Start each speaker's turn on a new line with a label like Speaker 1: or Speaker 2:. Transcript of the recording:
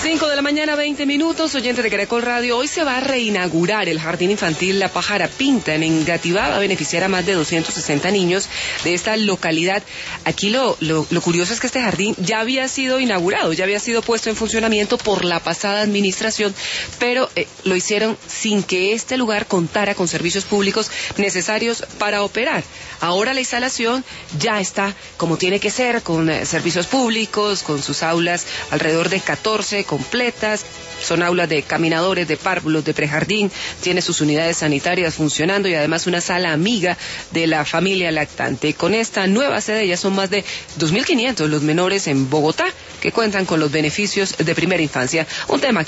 Speaker 1: 5 de la mañana, 20 minutos, oyentes de Caracol Radio. Hoy se va a reinaugurar el jardín infantil La Pájara Pinta en Engativá. Va a beneficiar a más de 260 niños de esta localidad. Aquí lo curioso es que este jardín ya había sido inaugurado, ya había sido puesto en funcionamiento por la pasada administración, pero lo hicieron sin que este lugar contara con servicios públicos necesarios para operar. Ahora la instalación ya está como tiene que ser, con servicios públicos, con sus aulas alrededor de 14 completas. Son aulas de caminadores, de párvulos, de prejardín, tiene sus unidades sanitarias funcionando y además una sala amiga de la familia lactante. Con esta nueva sede ya son más de 2.500 los menores en Bogotá que cuentan con los beneficios de primera infancia. Un tema